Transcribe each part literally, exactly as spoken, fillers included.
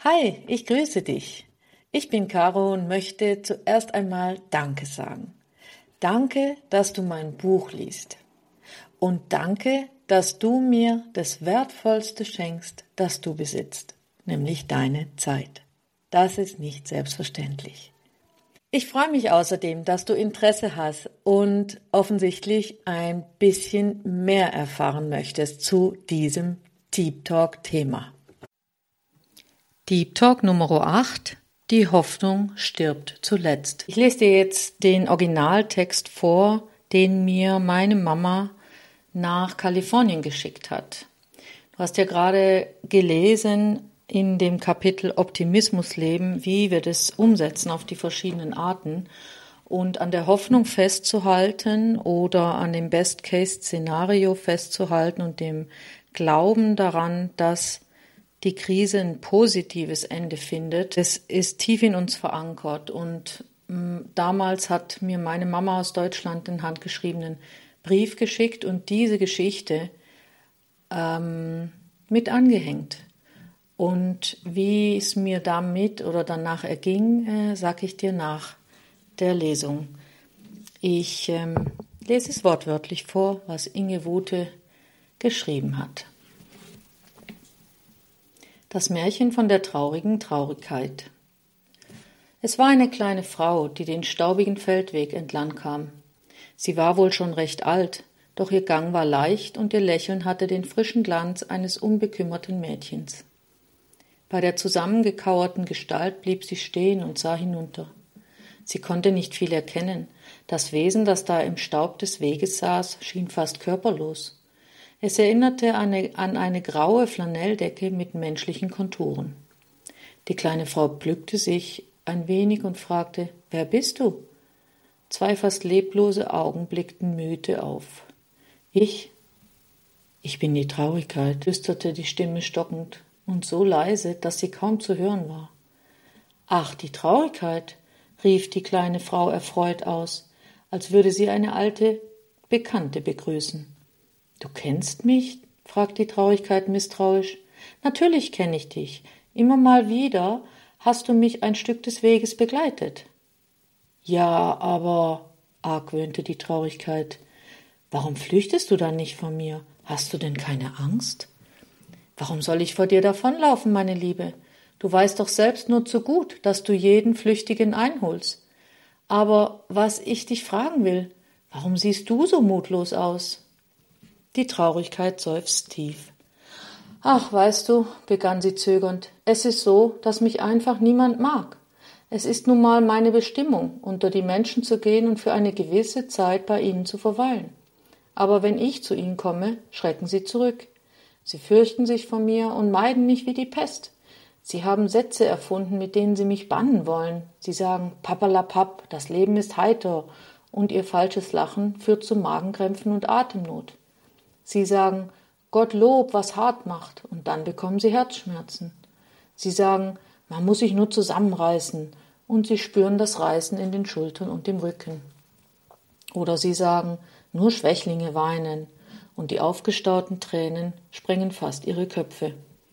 Hi, ich grüße dich. Ich bin Caro und möchte zuerst einmal Danke sagen. Danke, dass du mein Buch liest. Und danke, dass du mir das Wertvollste schenkst, das du besitzt, nämlich deine Zeit. Das ist nicht selbstverständlich. Ich freue mich außerdem, dass du Interesse hast und offensichtlich ein bisschen mehr erfahren möchtest zu diesem Deep Talk Thema. Deep Talk Nummer acht. Die Hoffnung stirbt zuletzt. Ich lese dir jetzt den Originaltext vor, den mir meine Mama nach Kalifornien geschickt hat. Du hast ja gerade gelesen in dem Kapitel Optimismus leben, wie wir das umsetzen auf die verschiedenen Arten und an der Hoffnung festzuhalten oder an dem Best-Case-Szenario festzuhalten und dem Glauben daran, dass die Krise ein positives Ende findet. Das ist tief in uns verankert und mh, damals hat mir meine Mama aus Deutschland einen handgeschriebenen Brief geschickt und diese Geschichte ähm, mit angehängt. Und wie es mir damit oder danach erging, äh, sage ich dir nach der Lesung. Ich ähm, lese es wortwörtlich vor, was Inge Wute geschrieben hat. Das Märchen von der traurigen Traurigkeit. Es war eine kleine Frau, die den staubigen Feldweg entlang kam. Sie war wohl schon recht alt, doch ihr Gang war leicht und ihr Lächeln hatte den frischen Glanz eines unbekümmerten Mädchens. Bei der zusammengekauerten Gestalt blieb sie stehen und sah hinunter. Sie konnte nicht viel erkennen. Das Wesen, das da im Staub des Weges saß, schien fast körperlos. Es erinnerte an eine, an eine graue Flanelldecke mit menschlichen Konturen. Die kleine Frau bückte sich ein wenig und fragte, »Wer bist du?« Zwei fast leblose Augen blickten müde auf. »Ich? Ich bin die Traurigkeit«, flüsterte die Stimme stockend und so leise, dass sie kaum zu hören war. »Ach, die Traurigkeit«, rief die kleine Frau erfreut aus, als würde sie eine alte Bekannte begrüßen. »Du kennst mich?« fragt die Traurigkeit misstrauisch. »Natürlich kenne ich dich. Immer mal wieder hast du mich ein Stück des Weges begleitet.« »Ja, aber«, argwöhnte die Traurigkeit, »warum flüchtest du dann nicht von mir? Hast du denn keine Angst?« »Warum soll ich vor dir davonlaufen, meine Liebe? Du weißt doch selbst nur zu gut, dass du jeden Flüchtigen einholst. Aber was ich dich fragen will, warum siehst du so mutlos aus?« Die Traurigkeit seufzt tief. »Ach, weißt du«, begann sie zögernd, »es ist so, dass mich einfach niemand mag. Es ist nun mal meine Bestimmung, unter die Menschen zu gehen und für eine gewisse Zeit bei ihnen zu verweilen. Aber wenn ich zu ihnen komme, schrecken sie zurück. Sie fürchten sich vor mir und meiden mich wie die Pest. Sie haben Sätze erfunden, mit denen sie mich bannen wollen. Sie sagen, Papperlapapp, das Leben ist heiter, und ihr falsches Lachen führt zu Magenkrämpfen und Atemnot. Sie sagen, Gottlob, was hart macht, und dann bekommen sie Herzschmerzen. Sie sagen, man muss sich nur zusammenreißen, und sie spüren das Reißen in den Schultern und dem Rücken. Oder sie sagen, nur Schwächlinge weinen, und die aufgestauten Tränen sprengen fast ihre Köpfe.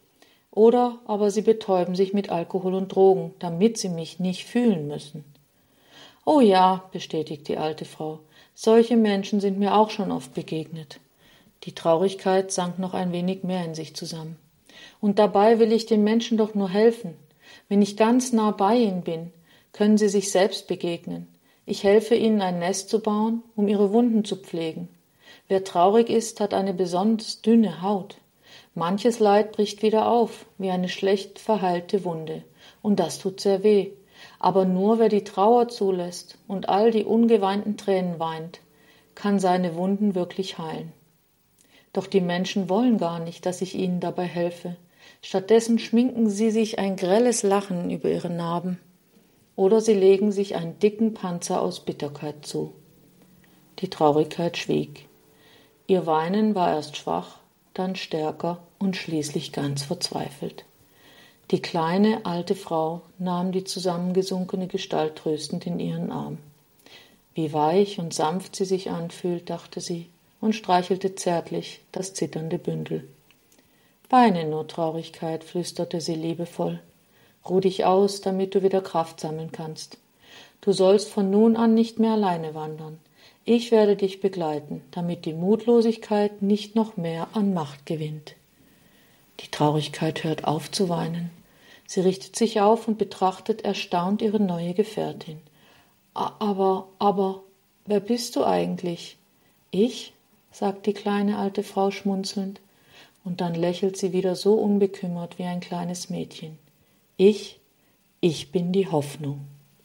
Oder aber sie betäuben sich mit Alkohol und Drogen, damit sie mich nicht fühlen müssen. »Oh ja«, bestätigt die alte Frau, »solche Menschen sind mir auch schon oft begegnet.« Die Traurigkeit sank noch ein wenig mehr in sich zusammen. »Und dabei will ich den Menschen doch nur helfen. Wenn ich ganz nah bei ihnen bin, können sie sich selbst begegnen. Ich helfe ihnen, ein Nest zu bauen, um ihre Wunden zu pflegen. Wer traurig ist, hat eine besonders dünne Haut. Manches Leid bricht wieder auf, wie eine schlecht verheilte Wunde. Und das tut sehr weh. Aber nur wer die Trauer zulässt und all die ungeweinten Tränen weint, kann seine Wunden wirklich heilen. Doch die Menschen wollen gar nicht, dass ich ihnen dabei helfe. Stattdessen schminken sie sich ein grelles Lachen über ihre Narben. Oder sie legen sich einen dicken Panzer aus Bitterkeit zu.« Die Traurigkeit schwieg. Ihr Weinen war erst schwach, dann stärker und schließlich ganz verzweifelt. Die kleine, alte Frau nahm die zusammengesunkene Gestalt tröstend in ihren Arm. Wie weich und sanft sie sich anfühlt, dachte sie und streichelte zärtlich das zitternde Bündel. »Weine nur, Traurigkeit«, flüsterte sie liebevoll. Ruh dich aus, damit du wieder Kraft sammeln kannst. Du sollst von nun an nicht mehr alleine wandern. Ich werde dich begleiten, damit die Mutlosigkeit nicht noch mehr an Macht gewinnt. Die Traurigkeit hört auf zu weinen. Sie richtet sich auf und betrachtet erstaunt ihre neue Gefährtin. Aber, aber, wer bist du eigentlich? Ich? Sagt die kleine alte Frau schmunzelnd, und dann lächelt sie wieder so unbekümmert wie ein kleines Mädchen. Ich, ich bin die Hoffnung.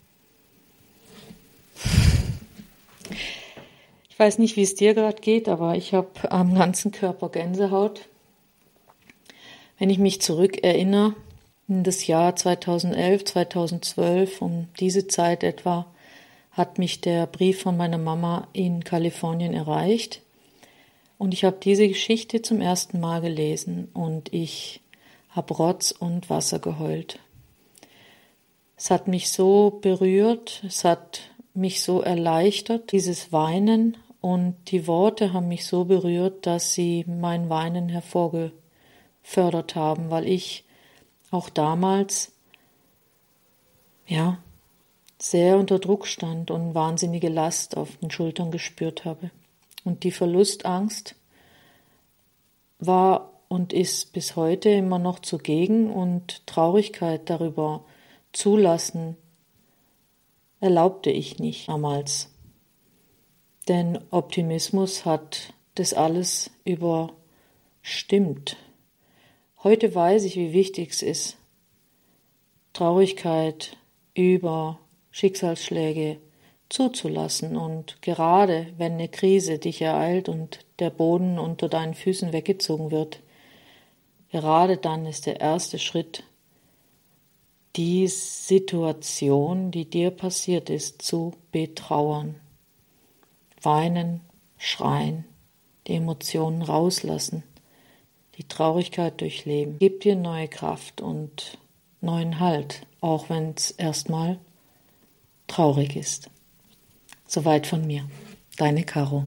Ich weiß nicht, wie es dir gerade geht, aber ich habe am ganzen Körper Gänsehaut. Wenn ich mich zurückerinnere, in das Jahr zweitausendelf, zweitausendzwölf, um diese Zeit etwa, hat mich der Brief von meiner Mama in Kalifornien erreicht. Und ich habe diese Geschichte zum ersten Mal gelesen und ich habe Rotz und Wasser geheult. Es hat mich so berührt, es hat mich so erleichtert, dieses Weinen, und die Worte haben mich so berührt, dass sie mein Weinen hervorgefördert haben, weil ich auch damals, ja, sehr unter Druck stand und wahnsinnige Last auf den Schultern gespürt habe. Und die Verlustangst war und ist bis heute immer noch zugegen, und Traurigkeit darüber zulassen erlaubte ich nicht damals. Denn Optimismus hat das alles überstimmt. Heute weiß ich, wie wichtig es ist, Traurigkeit über Schicksalsschläge zuzulassen, und gerade wenn eine Krise dich ereilt und der Boden unter deinen Füßen weggezogen wird, gerade dann ist der erste Schritt, die Situation, die dir passiert ist, zu betrauern. Weinen, schreien, die Emotionen rauslassen, die Traurigkeit durchleben. Gib dir neue Kraft und neuen Halt, auch wenn es erstmal traurig ist. Soweit von mir. Deine Caro.